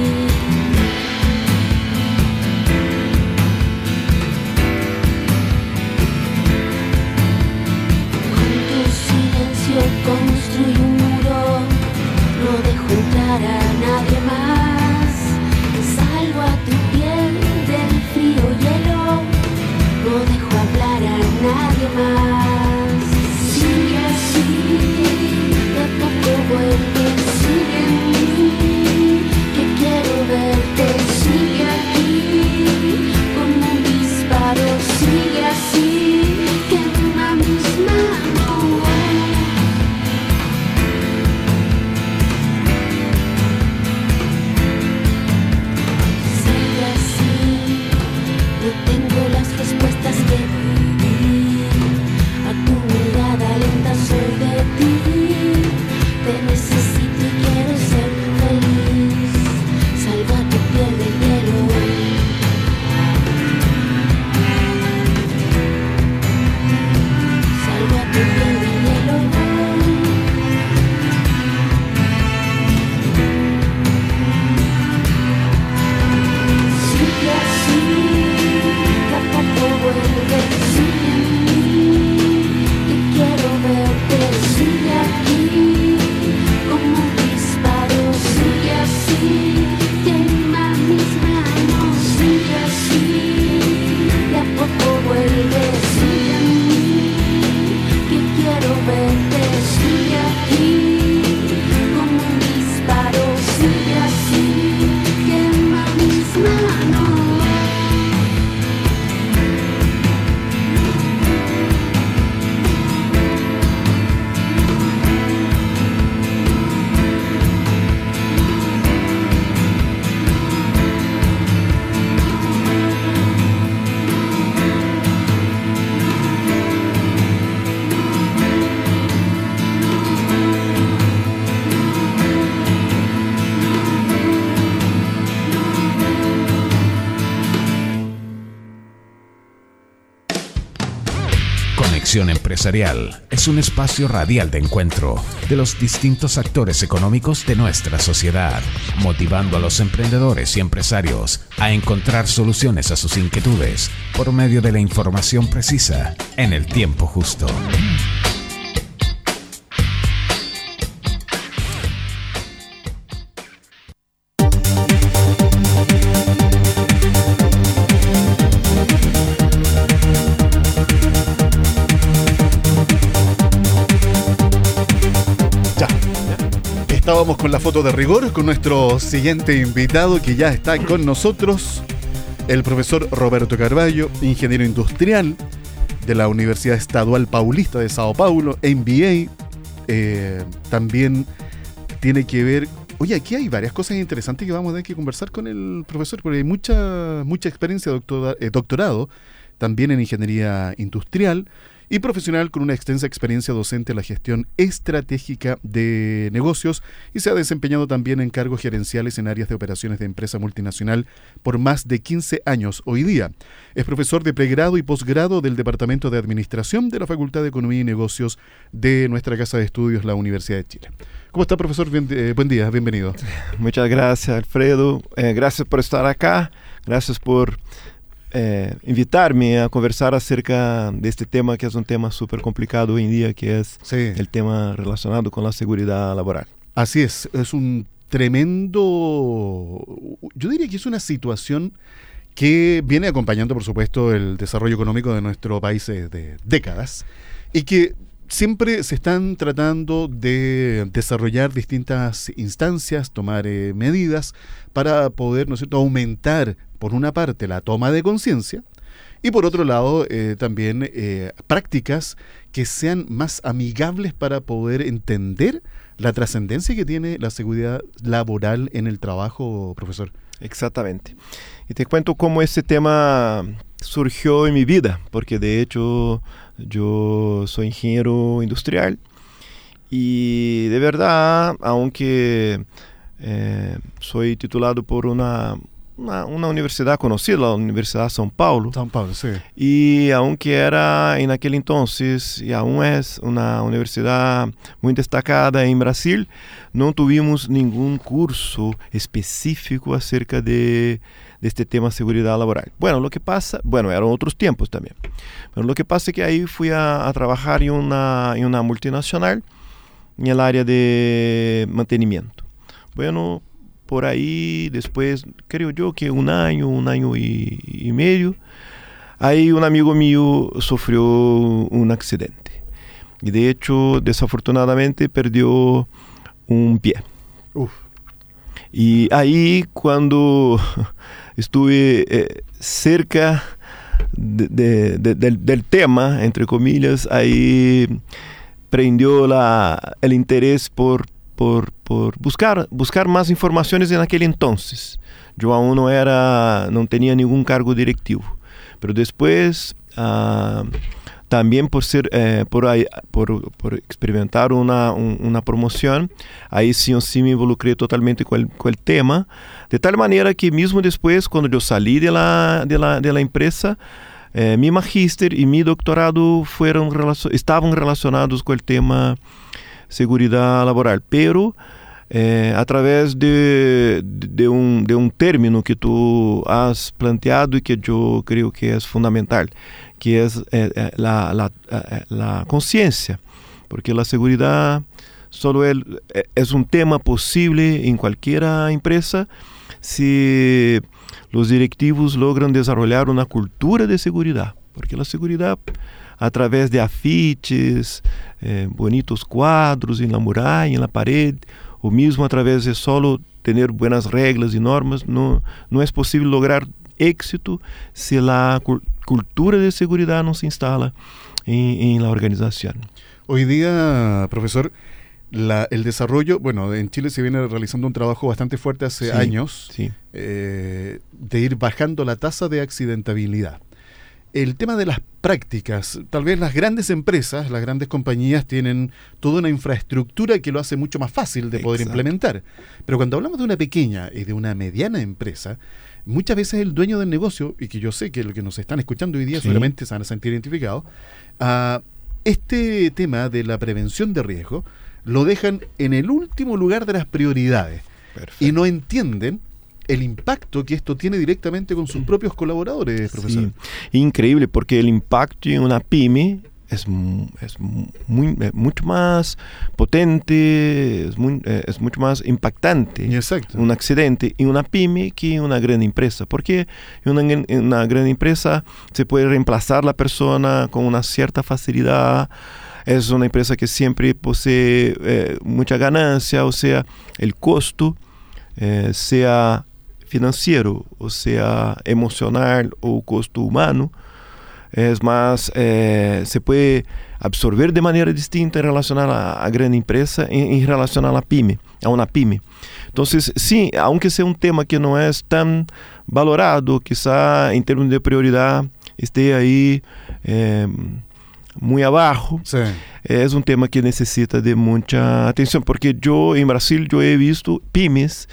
Con tu silencio construyo un muro, no dejo entrar a nadie más, salvo a tu piel del frío hielo, no dejo hablar a nadie más. Sigue así, de poco vuelve, sigue en mí, que quiero verte. Sigue aquí, como un disparo, sigue así, quema mis manos. Sigue así, no tengo las respuestas que viví. A tu mirada lenta soy de ti. Te necesito y quiero ser feliz. Salva tu piel del hielo. Salva tu piel del hielo. Sigue así, que a poco vuelve. Sigue en mí, que quiero verte. Sigue aquí, como un disparo. Sigue así, quema mis manos. Sigue así, de a poco vuelve. Sigue en mí, que quiero verte. Sigue aquí, como un disparo. Sigue así, quema mis manos.
Conexión Empresarial es un espacio radial de encuentro de los distintos actores económicos de nuestra sociedad, motivando a los emprendedores y empresarios a encontrar soluciones a sus inquietudes por medio de la información precisa en el tiempo justo.
Estábamos con la foto de rigor con nuestro siguiente invitado que ya está con nosotros, el profesor Roberto Carvalho, ingeniero industrial de la Universidad Estadual Paulista de Sao Paulo, M B A. Eh, también tiene que ver... Oye, aquí hay varias cosas interesantes que vamos a tener que conversar con el profesor, porque hay mucha, mucha experiencia de doctora, eh, doctorado, también en ingeniería industrial, y profesional con una extensa experiencia docente en la gestión estratégica de negocios, y se ha desempeñado también en cargos gerenciales en áreas de operaciones de empresa multinacional por más de quince años hoy día. Es profesor de pregrado y posgrado del Departamento de Administración de la Facultad de Economía y Negocios de nuestra Casa de Estudios, la Universidad de Chile. ¿Cómo está, profesor? Bien, eh, buen día, bienvenido.
Muchas gracias, Alfredo. Eh, gracias por estar acá. Gracias por Eh, invitarme a conversar acerca de este tema, que es un tema súper complicado hoy en día, que es sí. el tema relacionado con la seguridad laboral.
Así es, es un tremendo, yo diría que es una situación que viene acompañando, por supuesto, el desarrollo económico de nuestro país de décadas, y que siempre se están tratando de desarrollar distintas instancias, tomar eh, medidas para poder, ¿no es cierto?, aumentar, por una parte, la toma de conciencia y por otro lado, eh, también eh, prácticas que sean más amigables para poder entender la trascendencia que tiene la seguridad laboral en el trabajo, profesor.
Exactamente. Y te cuento cómo este tema surgió en mi vida, porque de hecho yo soy ingeniero industrial y de verdad, aunque eh, soy titulado por una, una, una universidad conocida, la Universidad São Paulo,
São Paulo, sí.
Y aunque era en aquel entonces, y aún es una universidad muy destacada en Brasil, no tuvimos ningún curso específico acerca de, de este tema de seguridad laboral. Bueno, lo que pasa, bueno, eran otros tiempos también, pero lo que pasa es que ahí fui a, a trabajar en una, en una multinacional en el área de mantenimiento. Bueno, por ahí después, creo yo que un año, un año y, y medio, ahí un amigo mío sufrió un accidente. Y de hecho, desafortunadamente, perdió un pie.
Uf.
Y ahí cuando estuve eh, cerca de, de, de, del, del tema, entre comillas, ahí prendió la, el interés por Por, por buscar, buscar más informaciones en aquel entonces. Yo aún no era, no tenía ningún cargo directivo. Pero después, uh, también por ser, eh, por, ahí, por, por experimentar una, un, una promoción, ahí sí, sí me involucré totalmente con el, con el tema, de tal manera que mismo después, cuando yo salí de la, de la, de la empresa, eh, mi magíster y mi doctorado fueron, estaban relacionados con el tema seguridad laboral, pero eh, a través de, de, un, de un término que tú has planteado y que yo creo que es fundamental, que es eh, la, la, la conciencia, porque la seguridad solo es, es un tema posible en cualquier empresa si los directivos logran desarrollar una cultura de seguridad, porque la seguridad a través de afiches, eh, bonitos cuadros en la muralla, en la pared, o mismo a través de solo tener buenas reglas y normas, no, no es posible lograr éxito si la cu- cultura de seguridad no se instala en, en la organización.
Hoy día, profesor, la, el desarrollo, bueno, en Chile se viene realizando un trabajo bastante fuerte hace
sí,
años
sí.
Eh, de ir bajando la tasa de accidentabilidad. El tema de las prácticas, tal vez las grandes empresas, las grandes compañías tienen toda una infraestructura que lo hace mucho más fácil de poder
Exacto.
implementar. Pero cuando hablamos de una pequeña y de una mediana empresa, muchas veces el dueño del negocio, y que yo sé que los que nos están escuchando hoy día
Sí.
seguramente se van a sentir identificados, uh, este tema de la prevención de riesgo lo dejan en el último lugar de las prioridades.
Perfecto.
Y no entienden el impacto que esto tiene directamente con sus propios colaboradores, profesor.
Sí. Increíble, porque el impacto en una pyme es, es muy, es mucho más potente, es, muy, es mucho más impactante.
Exacto.
Un accidente en una pyme que en una gran empresa, porque en una, en una gran empresa se puede reemplazar la persona con una cierta facilidad. Es una empresa que siempre posee eh, mucha ganancia, o sea, el costo, eh, sea financiero, o sea, emocional o costo humano, es más, eh, se puede absorber de manera distinta en relación a la a gran empresa, en, en relación a la pyme, a una pyme. Entonces, sí, aunque sea un tema que no es tan valorado, quizá en términos de prioridad esté ahí eh, muy abajo,
sí.
Es un tema que necesita de mucha atención, porque yo en Brasil yo he visto pymes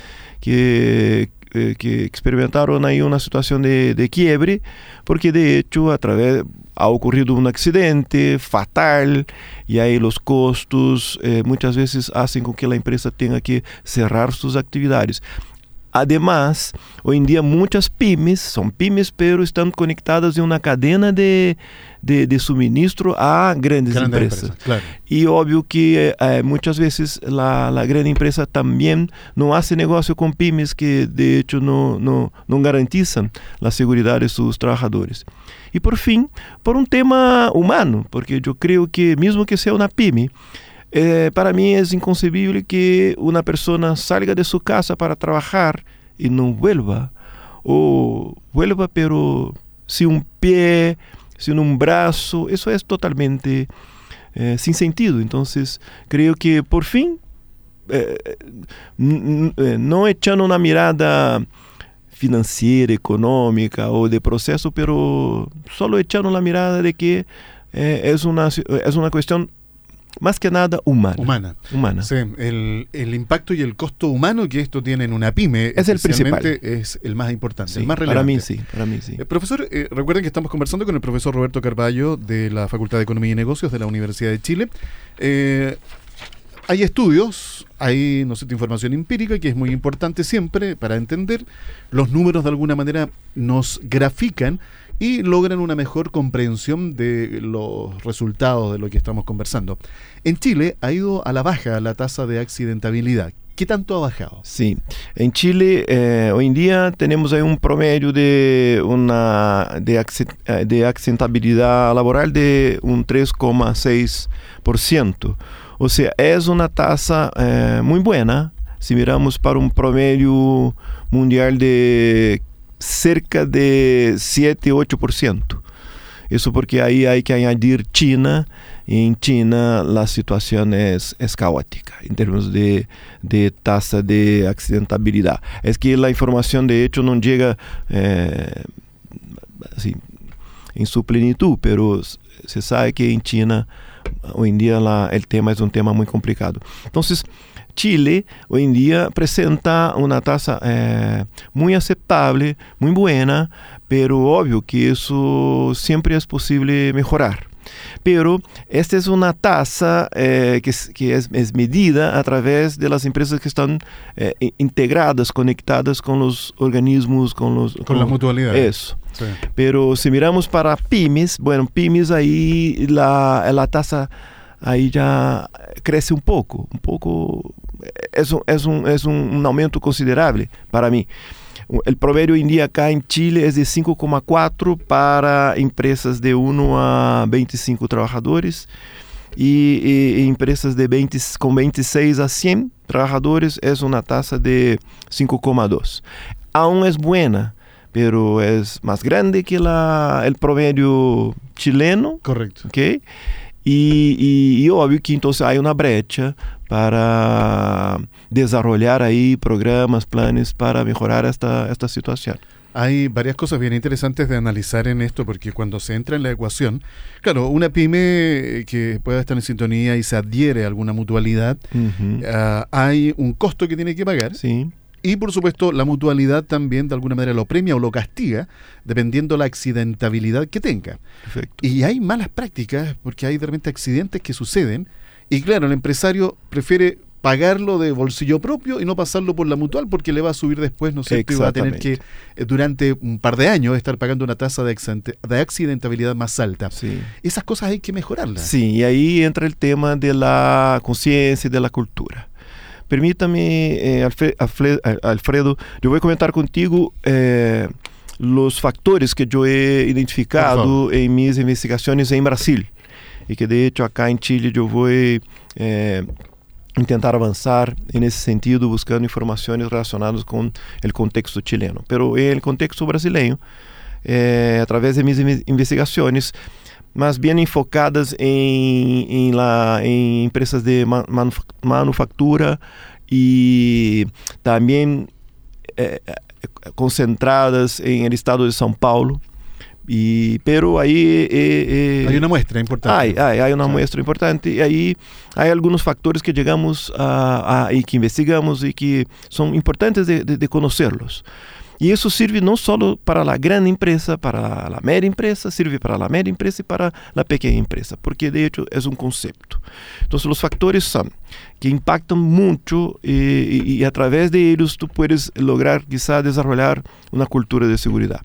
que Eh, que experimentaron ahí una situación de, de quiebre, porque de hecho a través ha ocurrido un accidente fatal y ahí los costos eh, muchas veces hacen con que la empresa tenga que cerrar sus actividades. Además, hoy en día muchas pymes, son pymes, pero están conectadas en una cadena de, de, de suministro a grandes, grandes empresas. empresas claro. Y obvio que eh, muchas veces la, la gran empresa también no hace negocio con pymes que de hecho no, no, no garantizan la seguridad de sus trabajadores. Y por fin, por un tema humano, porque yo creo que mismo que sea una pyme, Eh, para mí es inconcebible que una persona salga de su casa para trabajar y no vuelva, o vuelva pero sin un pie, sin un brazo. Eso es totalmente eh, sin sentido. Entonces creo que por fin, eh, n- n- no echando una mirada financiera, económica o de proceso, pero solo echando la mirada de que eh, es una, es una cuestión más que nada humana.
Humana.
humana.
Sí, el, el impacto y el costo humano que esto tiene en una pyme
es el principal.
Es el más importante,
Sí,
el más relevante.
Para mí sí, para mí sí.
Eh, profesor, eh, recuerden que estamos conversando con el profesor Roberto Carballo de la Facultad de Economía y Negocios de la Universidad de Chile. Eh, hay estudios, hay, no sé, información empírica que es muy importante siempre para entender. Los números de alguna manera nos grafican y logran una mejor comprensión de los resultados de lo que estamos conversando. En Chile ha ido a la baja la tasa de accidentabilidad. ¿Qué tanto ha bajado?
Sí, en Chile eh, hoy en día tenemos ahí un promedio de una de, de accidentabilidad laboral de un tres coma seis por ciento. O sea, es una tasa eh, muy buena si miramos para un promedio mundial de cerca de siete a ocho por ciento. Eso porque ahí hay que añadir China, y en China la situación es, es caótica en términos de, de tasa de accidentabilidad. Es que la información de hecho no llega eh, así, en su plenitud, pero se sabe que en China hoy en día la, el tema es un tema muy complicado. Entonces, Chile hoy en día presenta una tasa eh, muy aceptable, muy buena, pero obvio que eso siempre es posible mejorar. Pero esta es una tasa eh, que, es, que es, es medida a través de las empresas que están eh, integradas, conectadas con los organismos, con los...
Con, con las mutualidades.
Eso. Sí. Pero si miramos para pymes, bueno, pymes ahí la, la tasa ahí ya crece un poco, un poco, es un, es un, es un aumento considerable para mí. El promedio hoy en día acá en Chile es de cinco coma cuatro para empresas de uno a veinticinco trabajadores y, y, y empresas de veinte, con veintiséis a cien trabajadores es una tasa de cinco coma dos. Aún es buena, pero es más grande que la, el promedio chileno.
Correcto.
¿Okay? Y, y, y obvio que entonces hay una brecha para desarrollar ahí programas, planes para mejorar esta, esta situación.
Hay varias cosas bien interesantes de analizar en esto, porque cuando se entra en la ecuación, claro, una pyme que pueda estar en sintonía y se adhiere a alguna mutualidad, uh-huh. uh, hay un costo que tiene que pagar.
Sí.
Y por supuesto la mutualidad también de alguna manera lo premia o lo castiga dependiendo la accidentabilidad que tenga.
Perfecto.
Y hay malas prácticas porque hay de repente accidentes que suceden y claro, el empresario prefiere pagarlo de bolsillo propio y no pasarlo por la mutual porque le va a subir después, ¿no es cierto? Y va a tener que eh, durante un par de años estar pagando una tasa de, de accidentabilidad más alta.
Sí.
Esas cosas hay que mejorarlas.
Sí, y ahí entra el tema de la conciencia y de la cultura. Permítame, eh, Alfred, Alfred, Alfredo, yo voy a comentar contigo eh, los factores que yo he identificado en mis investigaciones en Brasil y que de hecho acá en Chile yo voy eh, intentar avanzar en ese sentido buscando informaciones relacionadas con el contexto chileno. Pero en el contexto brasileño, eh, a través de mis investigaciones, más bien enfocadas en, en, la, en empresas de man, manuf manufactura y también eh, concentradas en el estado de São Paulo. Y, pero ahí... Eh, eh,
hay una muestra importante.
Hay, hay, hay una sí. muestra importante y ahí hay algunos factores que llegamos a, a, y que investigamos y que son importantes de, de, de conocerlos. Y eso sirve no solo para la gran empresa, para la media empresa, sirve para la media empresa y para la pequeña empresa, porque de hecho es un concepto. Entonces los factores son que impactan mucho y, y, y a través de ellos tú puedes lograr quizá desarrollar una cultura de seguridad.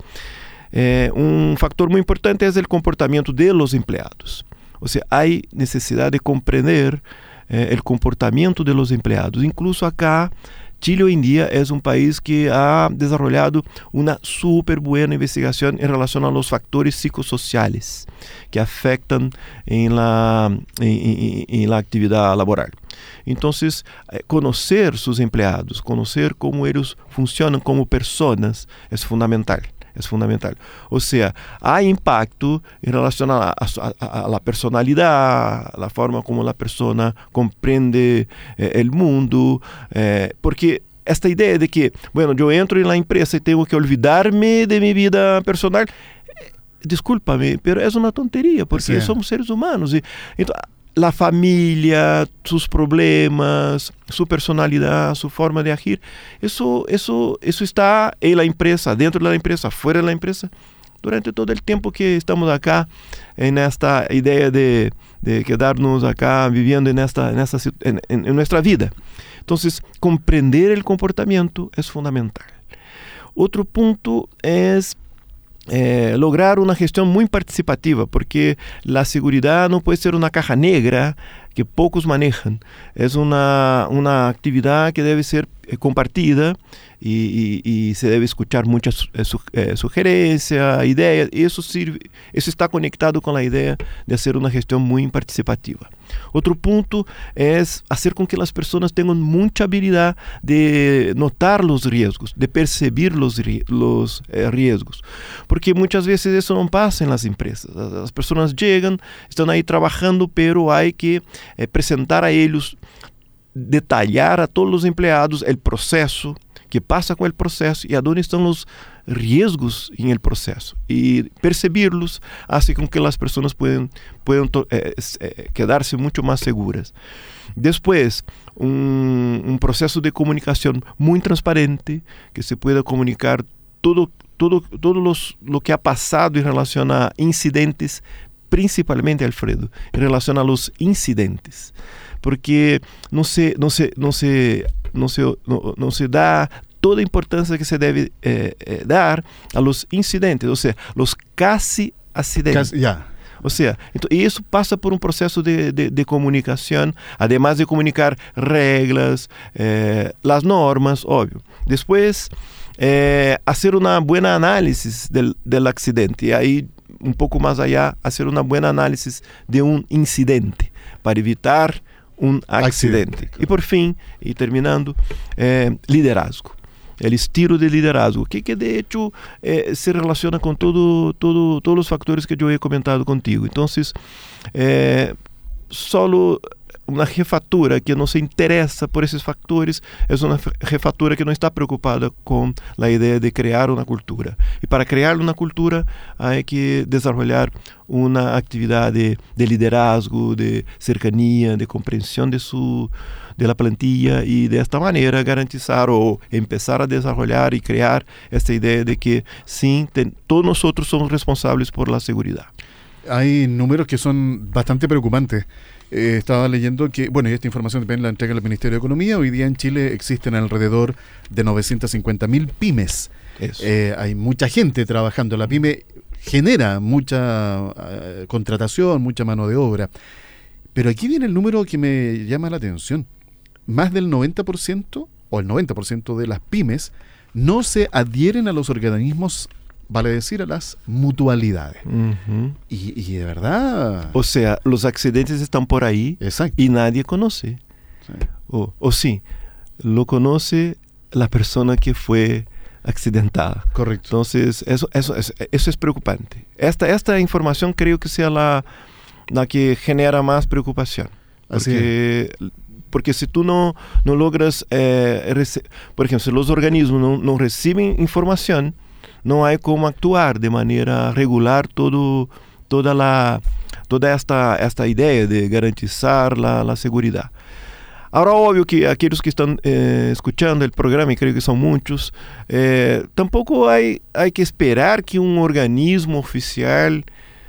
Eh, un factor muy importante es el comportamiento de los empleados. O sea, hay necesidad de comprender eh, el comportamiento de los empleados. Incluso acá, Chile hoy en día es un país que ha desarrollado una súper buena investigación en relación a los factores psicosociales que afectan en la, en, en, en la actividad laboral. Entonces, conocer sus empleados, conocer cómo ellos funcionan como personas es fundamental. Es fundamental. O sea, hay impacto en relación a, a, a, a la personalidad, a la forma como la persona comprende eh, el mundo, eh, porque esta idea de que, bueno, yo entro en la empresa y tengo que olvidarme de mi vida personal, eh, discúlpame, pero es una tontería, porque sí. somos seres humanos. Y, entonces, la familia, sus problemas, su personalidad, su forma de agir, eso, eso, eso está en la empresa, dentro de la empresa, fuera de la empresa, durante todo el tiempo que estamos acá, en esta idea de, de quedarnos acá viviendo en, esta, en, esta, en, en, en nuestra vida. Entonces, comprender el comportamiento es fundamental. Otro punto es Eh, lograr una gestión muy participativa, porque la seguridad no puede ser una caja negra que pocos manejan. Es una, una actividad que debe ser eh, compartida y, y, y se debe escuchar muchas eh, su, eh, sugerencias, ideas, y eso, sirve, eso está conectado con la idea de hacer una gestión muy participativa. Otro punto es hacer con que las personas tengan mucha habilidad de notar los riesgos, de percibir los, los eh, riesgos, porque muchas veces eso no pasa en las empresas. Las personas llegan, están ahí trabajando, pero hay que eh, presentar a ellos, detallar a todos los empleados el proceso, que pasa con el proceso y a dónde están los riesgos en el proceso. Y percibirlos hace con que las personas puedan, puedan eh, eh, quedarse mucho más seguras. Después, un, un proceso de comunicación muy transparente, que se pueda comunicar todo, todo, todo los, lo que ha pasado en relación a incidentes, principalmente, Alfredo, en relación a los incidentes. Porque no se, no se, no se, no se, no, no se da toda la importancia que se debe eh, eh, dar a los incidentes, o sea, los casi accidentes. Casi, yeah. O sea, y eso pasa por un proceso de, de, de comunicación, además de comunicar reglas, eh, las normas, obvio. Después, eh, hacer una buena análisis del, del accidente, y ahí un poco más allá, hacer una buena análisis de un incidente, para evitar un accidente. accidente. Y por fin, y terminando, eh, liderazgo. El estilo de liderazgo, que, que de hecho eh, se relaciona con todo, todo, todos los factores que yo he comentado contigo. Entonces, eh, solo una jefatura que no se interesa por esos factores es una jefatura que no está preocupada con la idea de crear una cultura. Y para crear una cultura hay que desarrollar una actividad de, de liderazgo, de cercanía, de comprensión de su de la plantilla, y de esta manera garantizar o empezar a desarrollar y crear esta idea de que sí, ten, todos nosotros somos responsables por la seguridad.
Hay números que son bastante preocupantes. Eh, estaba leyendo que, bueno, y esta información también la entrega el Ministerio de Economía. Hoy día en Chile existen alrededor de novecientas cincuenta mil pymes. Eh, hay mucha gente trabajando. La pyme genera mucha uh, contratación, mucha mano de obra. Pero aquí viene el número que me llama la atención. Más del noventa por ciento o el noventa por ciento de las pymes no se adhieren a los organismos, vale decir, a las mutualidades. Uh-huh. y, y de verdad...
O sea, los accidentes están por ahí. Exacto. Y nadie conoce. Sí. O, o sí, lo conoce la persona que fue accidentada.
Correcto.
Entonces, eso, eso, eso, eso es preocupante. Esta, esta información creo que sea la, la que genera más preocupación. Porque, Así es. Porque si tú no, no logras, eh, rece- por ejemplo, si los organismos no, no reciben información, no hay cómo actuar de manera regular todo, toda, la, toda esta, esta idea de garantizar la, la seguridad. Ahora, obvio que aquellos que están eh, escuchando el programa, y creo que son muchos, eh, tampoco hay, hay que esperar que un organismo oficial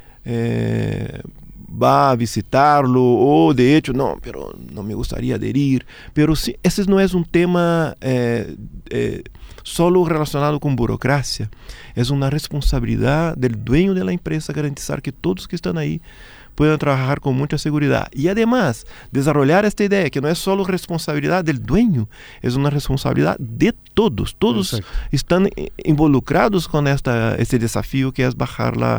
eh, va a visitarlo, o de hecho, no, pero no me gustaría adherir. Pero sí, ese no es un tema eh, eh, solo relacionado con burocracia. Es una responsabilidad del dueño de la empresa garantizar que todos que están ahí puedan trabajar con mucha seguridad. Y además, desarrollar esta idea que no es solo responsabilidad del dueño, es una responsabilidad de todos. Todos Exacto. están involucrados con esta, este desafío que es bajar la,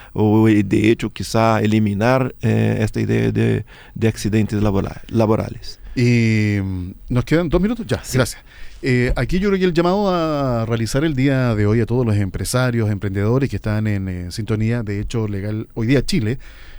o de hecho quizá eliminar eh, esta idea de, de accidentes labora, laborales.
Y nos quedan dos minutos ya, sí. Gracias. Eh, aquí yo creo que el llamado a realizar el día de hoy a todos los empresarios, emprendedores que están en eh, sintonía de Hecho Legal Hoy Día Chile,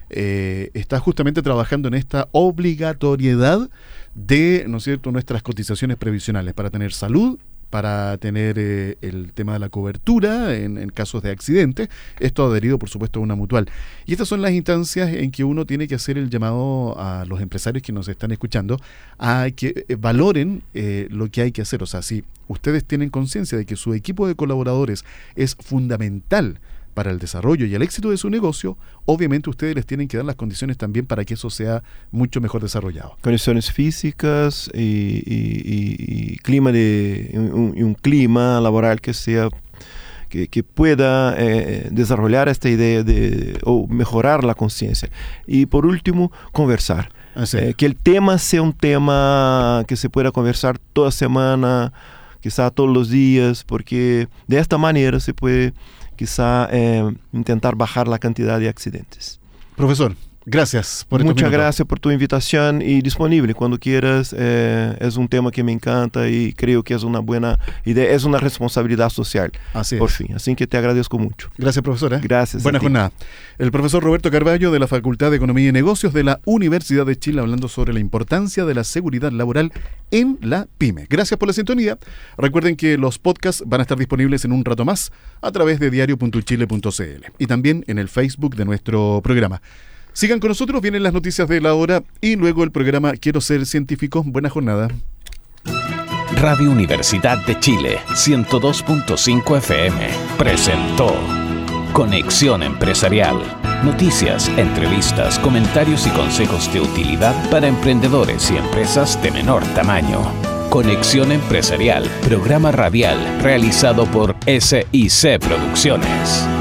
eh, está justamente trabajando en esta obligatoriedad de, ¿no es cierto?, nuestras cotizaciones previsionales para tener salud, para tener eh, el tema de la cobertura en, en casos de accidente, esto adherido por supuesto a una mutual. Y estas son las instancias en que uno tiene que hacer el llamado a los empresarios que nos están escuchando a que eh, valoren eh, lo que hay que hacer. O sea, si ustedes tienen conciencia de que su equipo de colaboradores es fundamental para el desarrollo y el éxito de su negocio, obviamente ustedes les tienen que dar las condiciones también para que eso sea mucho mejor desarrollado.
Condiciones físicas y, y, y, y clima de un, y un clima laboral que sea que, que pueda eh, desarrollar esta idea de o mejorar la conciencia. Y por último, conversar. Ah, sí. eh, que el tema sea un tema que se pueda conversar toda semana, quizá todos los días, porque de esta manera se puede quizá eh, intentar bajar la cantidad de accidentes.
Profesor, gracias por
Muchas gracias por tu invitación y disponible cuando quieras. Eh, es un tema que me encanta y creo que es una buena idea, es una responsabilidad social.
Así
por
es.
fin, así que te agradezco mucho.
Gracias, profesor. ¿eh?
Gracias.
Buena jornada. El profesor Roberto Carballo de la Facultad de Economía y Negocios de la Universidad de Chile, hablando sobre la importancia de la seguridad laboral en la pyme. Gracias por la sintonía. Recuerden que los podcasts van a estar disponibles en un rato más a través de diario punto chile punto c l y también en el Facebook de nuestro programa. Sigan con nosotros, vienen las noticias de la hora y luego el programa Quiero Ser Científico. Buena jornada.
Radio Universidad de Chile, ciento dos punto cinco F M, presentó Conexión Empresarial. Noticias, entrevistas, comentarios y consejos de utilidad para emprendedores y empresas de menor tamaño. Conexión Empresarial, programa radial realizado por S I C Producciones.